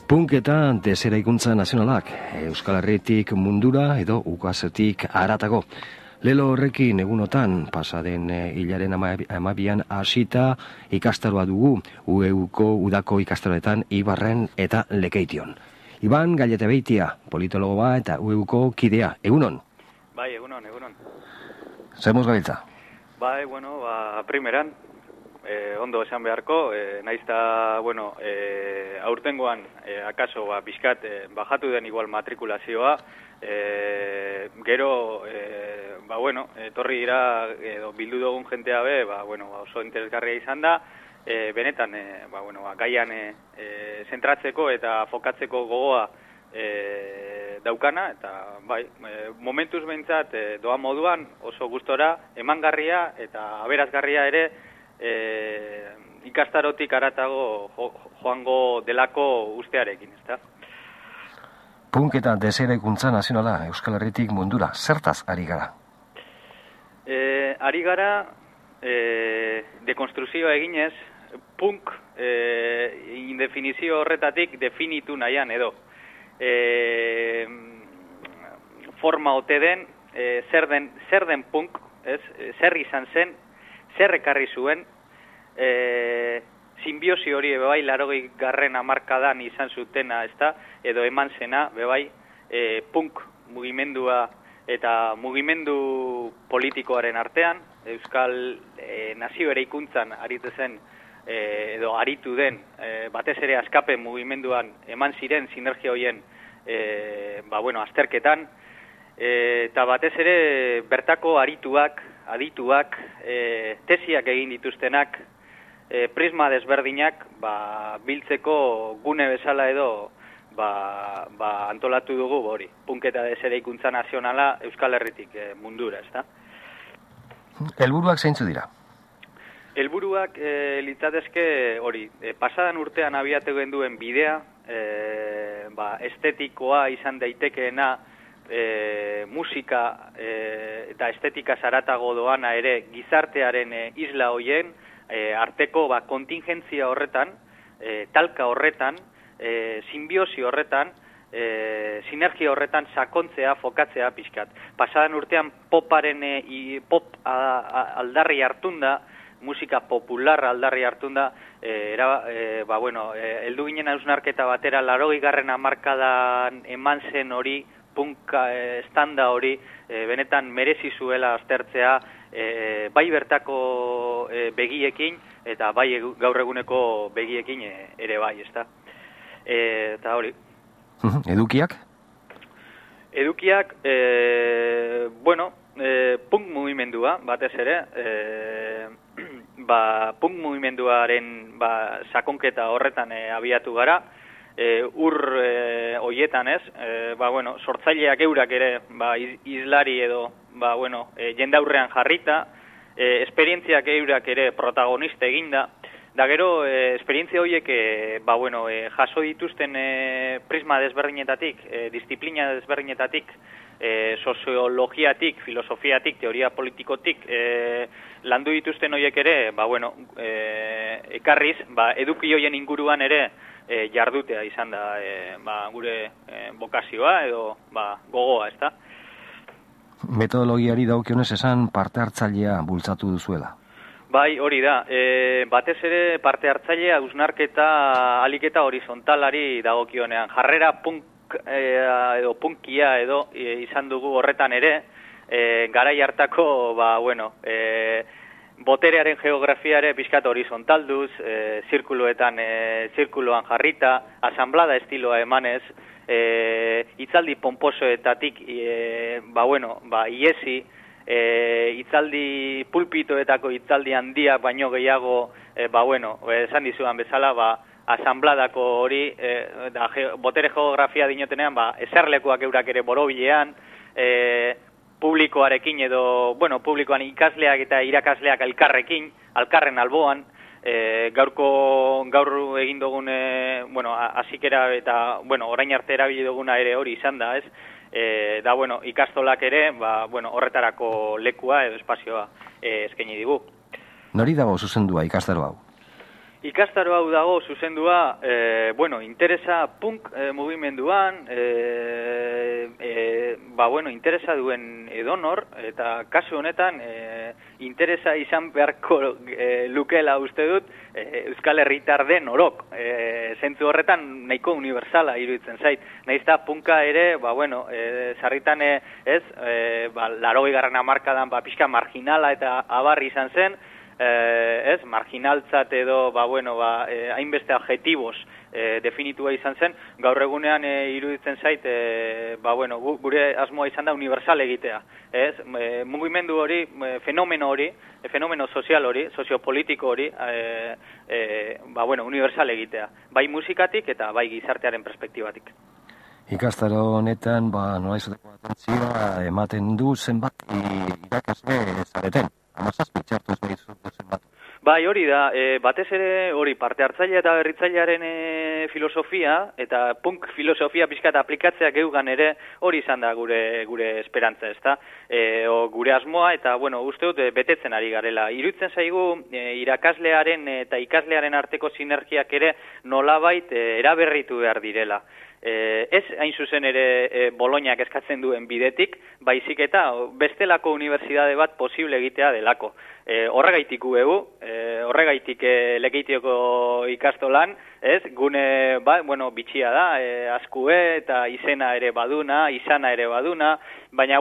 Punk eta deseraikuntza nazionalak, Euskal Herritik mundura edo ukazetik haratago. Lelo horrekin egunotan, pasaden hilaren 12an hasita ikastaroa dugu, UEUko udako ikastaroetan Ibarren eta Lekeition. Iban Galletebeitia, politologoa eta UEUko kidea, egunon? Bai, egunon. Zemuz gabiltza? Bai, primeran, ondo esan beharko, naizta, aurtengoan, akaso, bizkat, bajatu den igual matrikulazioa, gero, etorri dira, edo bildu dugun jentea be, oso interesgarria izan da, benetan, gaian zentratzeko eta fokatzeko gogoa daukana, eta momentuz behintzat doa moduan oso gustora, emangarria eta aberazgarria ere ikastarotik haratago joango delako ustearekin, ezta? Punk eta deseraikuntza nazionala Euskal Herritik mundura, zertaz ari gara? Ari gara dekonstruzioa eginez, punk indefinizio horretatik definitu nahian edo. Forma ote den, zer den punk, zer izan zen, zer ekarri zuen, simbiosi hori bebai 80. hamarkadan izan zutena, ezta, edo eman zena bebai punk mugimendua eta mugimendu politikoaren artean, Euskal nazio eraikuntzan aritezen edo aritu den, batez ere askapen mugimenduan eman ziren sinergia horien azterketan, eta batez ere bertako adituak, tesiak egin dituztenak, prisma desberdinak biltzeko gune bezala edo antolatu dugu hori, punk eta deseraikuntza nazionala Euskal Herritik mundura, ezta? Helburuak zeintzu dira? Helburuak litzatezke hori, pasadan urtean abiatu genduen bidea, estetikoa izan daitekeena, musika eta estetika zaratago doana ere gizartearen isla hoien, arteko kontingentzia horretan, talka horretan, simbiosi horretan, sinergia horretan sakontzea, fokatzea pixkat. Pasadan urtean pop aldarri hartunda, musika popular aldarri hartunda, heldu ginen hausnarketa batera 80. hamarkadan eman zen hori, punk standa hori, benetan merezi zuela aztertzea, bai bertako begiekin, eta bai gaur eguneko begiekin ere bai, ezta? Eta hori. Edukiak? Edukiak, punk mugimendua, batez ere, punk mugimenduaren sakonketa horretan abiatu gara, hoietan ez, sortzaileak eurak ere, islari edo, jendaurrean jarrita, esperientziak eurak ere protagonista eginda, da gero, esperientzia horiek, jaso dituzten prisma desberdinetatik, disiplina desberdinetatik, soziologiatik, filosofiatik, teoria politikotik, landu dituzten horiek ere, ekarriz, eduki horien inguruan ere jardutea izan da gure bokazioa edo gogoa, ezta? Metodologiari daukionez esan parte hartzailea bultzatu duzuela. Bai, hori da. Batez ere parte hartzailea hausnarketa aliketa horizontalari dagokionean. Jarrera punk edo punkia edo izan dugu horretan ere, garai hartako, boterearen geografia ere pixkat horizontalduz, zirkuloan jarrita, asamblada estiloa emanez, hitzaldi pomposoetatik, iesi, hitzaldi pulpitoetako hitzaldi handiak baino gehiago, esan dizudan bezala, asambladako hori, botere geografia dinotenean, eserlekuak eurak ere borobilean, publikoarekin edo, publikoan ikasleak eta irakasleak alkarren alboan, gaur egin dugun, hasikera eta, orain arte erabili duguna ere hori izan da, ez? Ikastolak ere, horretarako lekua edo espazioa eskaini digu. Nori dago zuzendua ikastaro hau? Ikastaro hau dago zuzendua, interesa punk mugimenduan, interesa duen edonor, eta kasu honetan interesa izan beharko lukela uste dut Euskal Herritar den orok. Zentzu horretan nahiko universala iruditzen zait. Naizta punka ere, sarritan larogeigarren hamarkadan pixka marginala eta abarri izan zen, marginaltzat edo, hainbeste adjetiboz definitua izan zen, gaur egunean iruditzen zait, gure asmoa izan da universal egitea. Mugimendu hori, fenomeno sozial hori, soziopolitiko hori, universal egitea. Bai musikatik eta bai gizartearen perspektibatik. Ikastaro honetan, nola izateko atentzioa ematen du zenbat irakasle zareten. Amazazpi txartu ez behizu zenbat. Bai, hori da, batez ere hori parte hartzailea eta berritzailearen filosofia, eta punk filosofia pixkat aplikatzeak geugan ere hori izan da gure esperantza, ezta? Gure asmoa, eta uste dut betetzen ari garela. Iruditzen zaigu irakaslearen eta ikaslearen arteko sinergiak ere nolabait eraberritu behar direla. Ez hain zuzen ere Bolognak eskatzen duen bidetik, baizik eta bestelako unibertsitate bat posible egitea delako. Horregaitik horregaitik Lekeitioko ikastolan, gune bitxia da, askue eta izena ere baduna, izana ere baduna, baina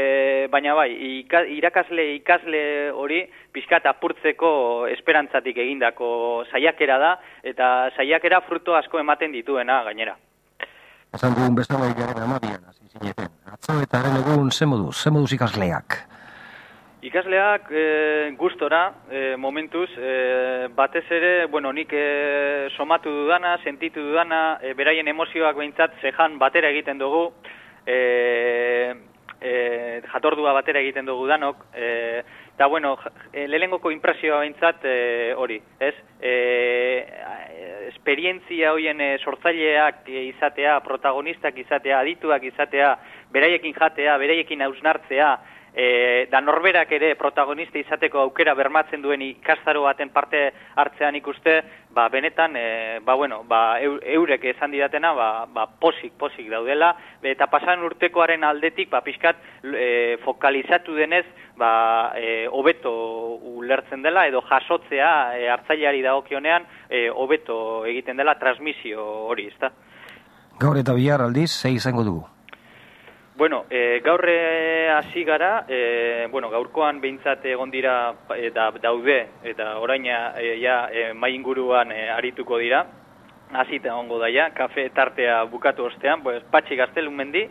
ikasle hori pixkat apurtzeko esperantzatik egindako saiakera da, eta saiakera fruto asko ematen dituena gainera. Esan dugun bezala hilaren 12an hasi zineten. Atzo eta haren egun ze moduz ikasleak? Ikasleak gustora, momentuz, batez ere, nik somatu dudana, sentitu dudana, beraien emozioak behintzat zehan batera egiten dugu, jatordua batera egiten dugu danok, eta lehenengoko impresioa behintzat hori, esperientzia horien sortzaileak izatea, protagonistak izatea, adituak izatea, beraiekin jatea, beraiekin hausnartzea, da norberak ere protagonista izateko aukera bermatzen duen ikastaro baten parte hartzean ikuste, benetan, eurek esan didatena, posik daudela, eta pasan urtekoaren aldetik, pixkat fokalizatu denez, hobeto ulertzen dela, edo jasotzea hartzaileari dagokionean, hobeto egiten dela transmisio hori, ezta? Gaur eta bihar aldiz, ze izango dugu? Gaur hasi gara, gaurkoan behintzat egon dira daude, eta oraina mai inguruan arituko dira, hasita egongo daia, kafe tartea bukatu ostean, Patxi Gaztelumendi,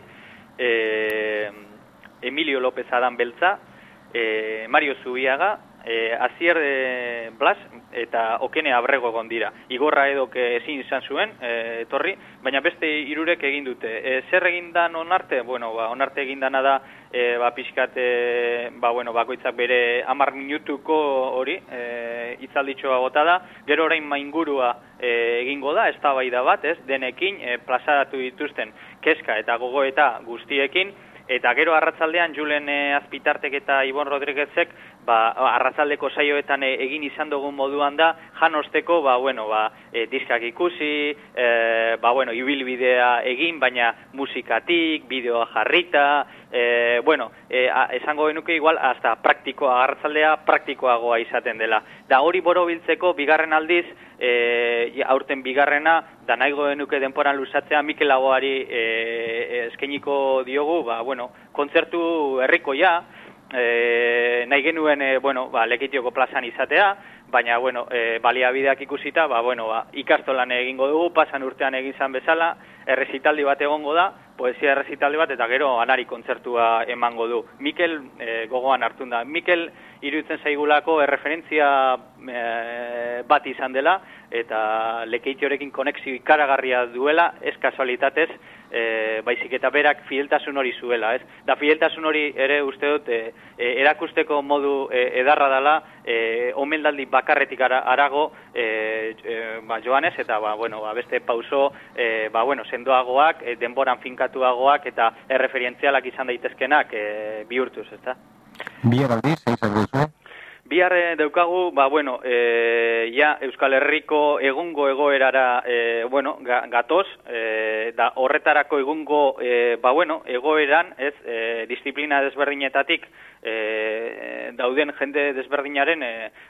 Emilio López Adán Beltza, Mario Zubiaga, Azier Blas eta Okene Abrego egon dira. Igorra edok ezin izan zuen, etorri, baina beste hirurek egin dute. Zer egindan onarte? Onarte egindana da, pixkat, bakoitzak bere 10 minutuko hori, hitzalditxoa bota da, gero orain maingurua egingo da, eztabaida bat, denekin, plazaratu dituzten kezka eta gogoeta guztiekin, eta gero arratzaldean Julen Azpitartek eta Ibon Rodriguezek arratzaldeko saioetan egin izan dugun moduan da janosteko diskak ikusi, ibilbidea egin, baina musikatik, bideoa jarrita, esango genuke igual hasta praktikoa, arratzaldea praktikoagoa izaten dela. Da hori borobiltzeko bigarren aldiz, aurten bigarrena, da nahigo genuke denporan luzatzea Mikel Laboari eskainiko diogu, kontzertu herrikoia, nahi genuen, Lekeitioko plazan izatea, baina, baliabideak ikusita, ikastolan egingo dugu, pasan urtean egin zan bezala, errezitaldi bat egongo da, poesia errezitaldi bat, eta gero anari kontzertua emango du. Mikel gogoan hartun da. Mikel iruditzen zaigulako erreferentzia bat izan dela, eta Lekeitiorekin konexio ikaragarria duela, ez kasualitatez, baizik eta berak fideltasun hori zuela, ez? Da fideltasun hori ere uste dut erakusteko modu edarra dela, omeldaldi bakarretik arago joanez, eta beste pauso sendoagoak, denboran finkatuagoak eta erreferentzialak izan daitezkenak bihurtuz, ezta? Bihar aldiz, izango duzu? Bihar daukagu, bueno, ja Euskal Herriko egungo egoerara, bueno, gatoz, da horretarako egungo, bueno, egoeran, ez, disiplina desberdinetatik, dauden jende desberdinaren,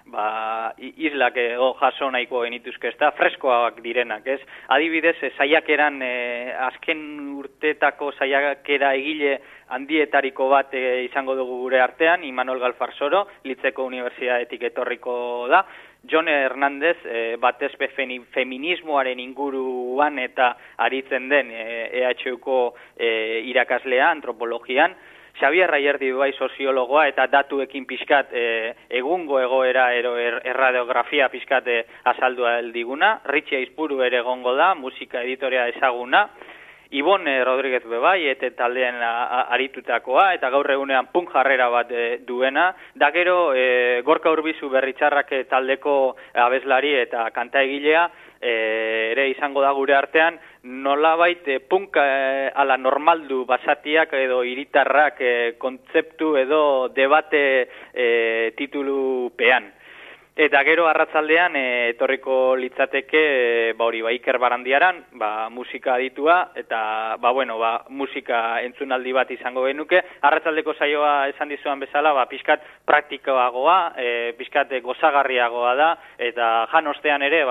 islak jaso nahiko genituzke, ez da, freskoak direnak, ez? Adibidez, saiakeran, azken urtetako saiakera egile handietariko bat izango dugu gure artean, Imanol Galfarsoro, Litzeko Unibertsitatetik etorriko da, Jon Hernández, batezpe feminismoaren inguruan eta aritzen den EHUko irakaslea, antropologian, Xabier Rayerdi bai soziologoa eta datuekin pixkat egungo egoera erradiografia pixkat azaldua heldiguna, Ritxia Izpuru ere egongo da, musika editorea ezaguna, Ibon Rodríguez bebai, eta taldean aritutakoa, eta gaur egunean punk jarrera bat duena. Da gero, Gorka Urbizu Berritxarrak taldeko abeslari eta kanta egilea, ere izango da gure artean, nolabait punk ala normaldu basatiak edo hiritarrak kontzeptu edo debate titulupean. Eta gero arratzaldean etorriko litzateke hori Iker Barandiaran, musika aditua eta bueno, musika entzunaldi bat izango genuke. Arratzaldeko saioa esan dizuan bezala, pixkat praktikoagoa, pixkat gozagarriagoa da eta jan ostean ere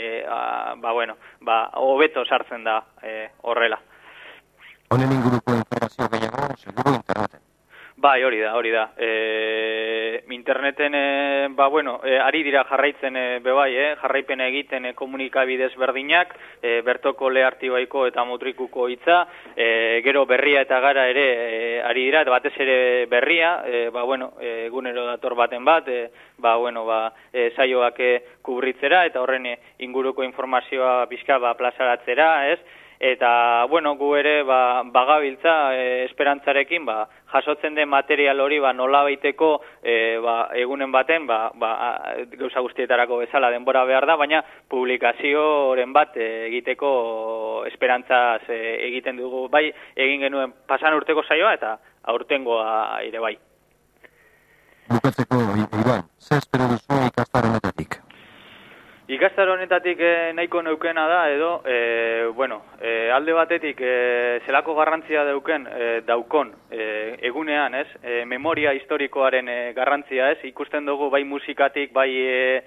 bueno, hobeto sartzen da horrela. Honen inguruko informazio gehiago seguru interneten. Bai, hori da. Interneten, bueno, ari dira jarraitzen bebai, jarraipen egiten komunikabidez berdinak, bertoko lehartibaiko eta mutrikuko hitza, gero berria eta gara ere ari dira, eta batez ere berria, bueno, egunero dator baten bat, bueno, saioak kubritzera, eta horren inguruko informazioa pixka plazaratzera, ez? Eta, bueno, gu ere bagabiltza esperantzarekin, jasotzen den material hori nolabaiteko egunen baten, gauza guztietarako bezala denbora behar da, baina publikazioren bat egiteko esperantzaz egiten dugu, bai, egin genuen pasan urteko saioa eta aurtengoa ere bai. Bukatzeko, Iban, ze espero duzu ikastaro honetatik? Ikastaro honetatik nahiko neukena da edo, bueno, alde batetik zelako garrantzia daukon egunean, ez? Memoria historikoaren garrantzia, ez? Ikusten dugu bai musikatik, bai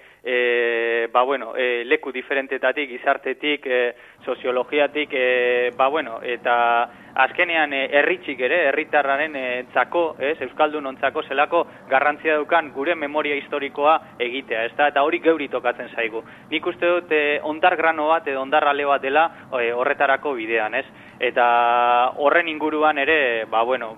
bueno, leku diferentetatik, gizartetik, soziologiatik, bueno, eta azkenean herritxik ere, herritarraren entzako, ez? Euskaldun ontzako zelako garrantzia daukan gure memoria historikoa egitea, ez da? Eta hori geuri tokatzen zaigu. Nik uste dut ondar grano bat edo ondar ale bat dela horretarako bidean, ez? Eta horren inguruan ere, bueno,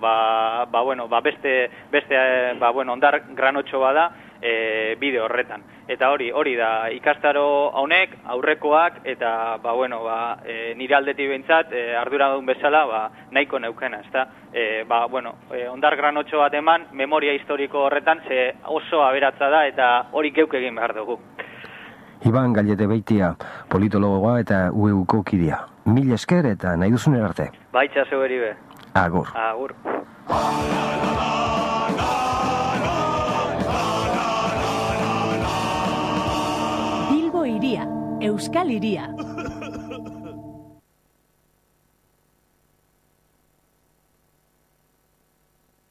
beste bueno, ondar granotxo bada bide horretan. Eta hori da ikastaro honek, aurrekoak, eta bueno, nire aldetik behintzat, arduradun bezala, nahiko neukena, ezta? Bueno, ondar granotxo bat eman, memoria historiko horretan, ze oso aberatza da, eta hori geuk egin behar dugu. Iban Gallete Beitia, politologoa eta UEUko kidea. Mil esker eta nahi duzunen arte. Baitza zeu eribe. Agur. Agur. Bilbo hiria, Euskal Hiria.